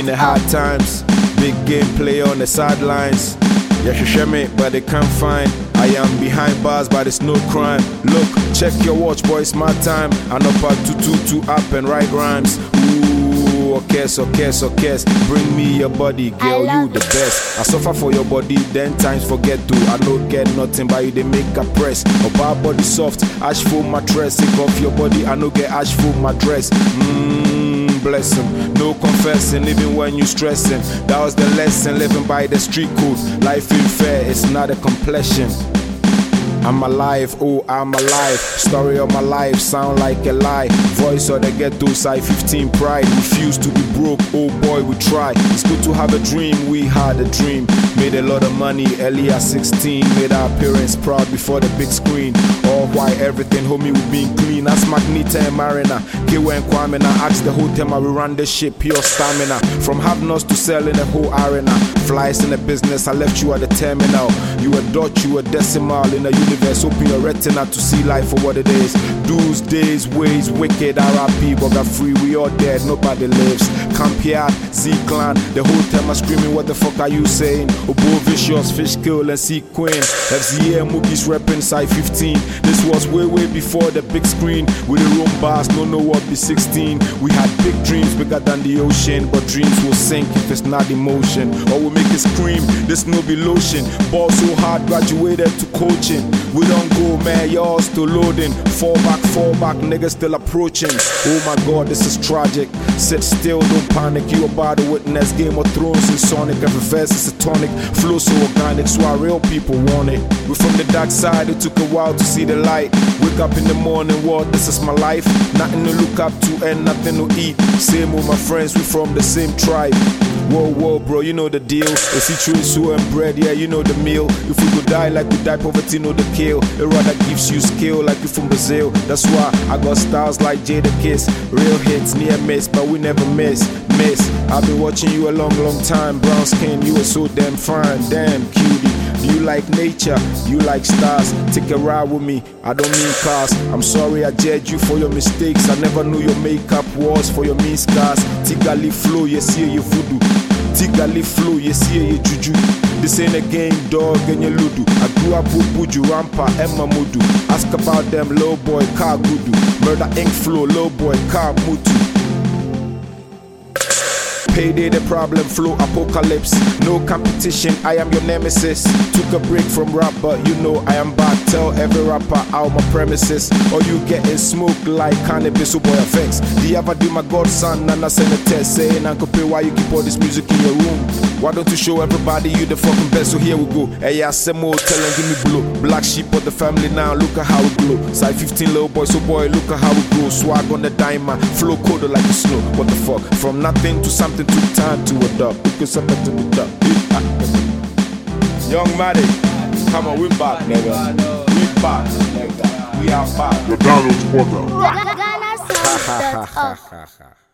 the hard times. Big game player on the sidelines. Yeah, she share me, but they can't find. I am behind bars, but it's no crime. Look, check your watch, boy, it's my time. And up at 222 up and write rhymes. Ooh, okay. Bring me your body, girl, you the best. I suffer for your body, then times forget to. I don't get nothing, but you they make a press. A bar body soft, ash full mattress. Take off your body, I no get ash full mattress. Bless him, no confessing, even when you stressing. That was the lesson, living by the street code. Life ain't fair, it's not a complexion. I'm alive, oh I'm alive. Story of my life, sound like a lie. Voice of the ghetto, side 15 pride. Refuse to be broke, oh boy we try. It's good to have a dream, we had a dream. Made a lot of money early at 16. Made our parents proud before the big screen. All white, everything homie we been clean. That's Magneta and Marina, Kiwa and Kwame. I asked the whole time I we run the shit, pure stamina. From have-nots to selling the whole arena. Flies in the business, I left you at the terminal. You a dot, you a decimal in the universe. Open your retina to see life for what it is. Dudes, days, ways, wicked, RIP, but got free, we all dead, nobody lives. Campiat, Z-Clan, the whole time I screaming, what the fuck are you saying? Obo Vicious, Fish Kill and Sequin. FZA, Moogies repping side 15. This was way before the big screen. With the room bars, no what be 16. We had big dreams bigger than the ocean, but dreams will sink if it's not emotion. Or we make it scream, this no be lotion. Ball so hard, graduated to coaching. We don't go, man, y'all still loading. Fall back, niggas still approaching. Oh my god, this is tragic. Sit still, don't panic. You about to witness Game of Thrones and Sonic. Every verse is a tonic. Flow so organic, so our real people want it. We're from the dark side, it took a while to see the light. Wake up in the morning, what, this is my life. Nothing to look up to and nothing to eat. Same with my friends, we from the same tribe. Whoa, bro, you know the deal. The situation and bread, yeah, you know the meal. If we could die like we die, poverty know the kill. It rather gives you skill like you from Brazil. That's why I got styles like Jada Kiss. Real hits, near miss, but we never miss. I've been watching you a long time. Brown skin, you were so damn fine. Damn cutie. Do you like nature? You like stars? Take a ride with me, I don't mean cars. I'm sorry I judged you for your mistakes. I never knew your makeup was for your mean scars. Tigali flow, you see you voodoo. Tigali flow, you see you juju. This ain't a game, dog, and you ludu. I grew up with Buju, Rampa, and Mamudu. Ask about them, low boy, car gudu. Murder ink flow, low boy, car mutu. Payday the problem, flow apocalypse. No competition, I am your nemesis. Took a break from rap, but you know I am back. Tell every rapper out my premises, or you getting smoked like cannabis. Oh boy, effects. Do you ever do my godson? And I send a text saying, Uncle P, why you keep all this music in your room? Why don't you show everybody you the fucking best? So here we go. Hey, yeah, Semo, tell and give me blow. Black sheep of the family now, look at how we glow. Side 15 little boy, so boy, look at how we grow. Swag on the diamond, flow coder like a snow. What the fuck? From nothing to something, took time to adopt. Because I'm to the top. Young Maddie, come on, we back, nigga. We back, nigga. We are back. The Donald's Quarter.